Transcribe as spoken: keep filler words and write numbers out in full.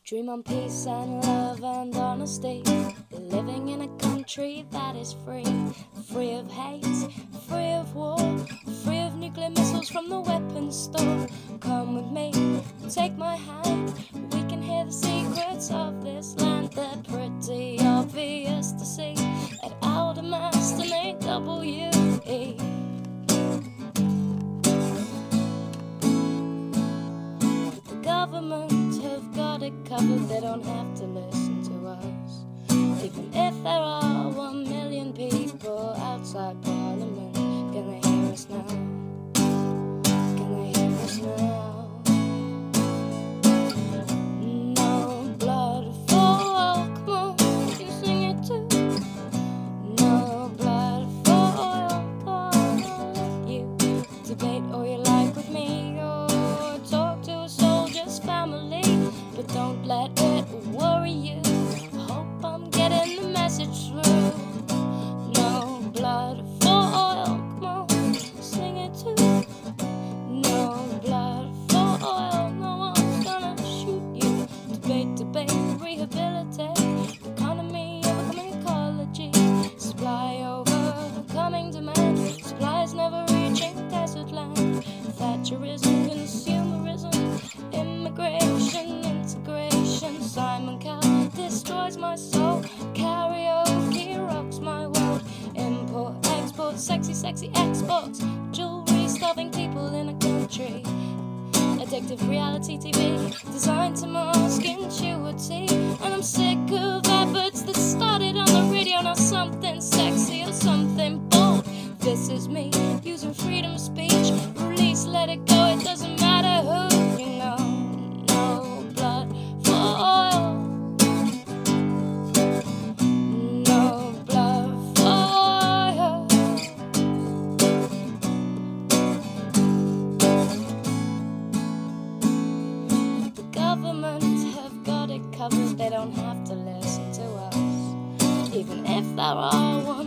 Dream on peace and love and honesty, living in a country that is free, free of hate, free of war, free of nuclear missiles from the weapons store. Come with me, take my hand, we can hear the secrets of this land. They're pretty obvious to see at Aldermaston and A W E. The government have got it covered, they don't have to listen to us. Even if there are one million people outside Parliament, can they hear us now? Can they hear us now? No blood for oil, come on, you sing it too. No blood for oil, come on, I'll let you debate all you like with me, or talk to a soldier's family, but don't let it worry you. Hope I'm getting the message through. No blood for oil, come on, sing it too. No blood for oil, no one's gonna shoot you. Debate, debate, rehabilitate, economy overcoming ecology, supply overcoming demand, supplies never reaching desert land, Thatcherism, consumerism, immigration, integration, Simon Cowell destroys my soul, karaoke rocks my world, import, export, sexy, sexy exports, jewelry starving people in a country, addictive reality T V designed to mask intuity. And I'm sick of adverts that started on the radio, now something sexy or something bold. This is me using freedom of speech, release, let it go, it doesn't matter who, you know. No blood for oil, no blood for oil. The government have got it covered, they don't have to listen to us. Even if there are one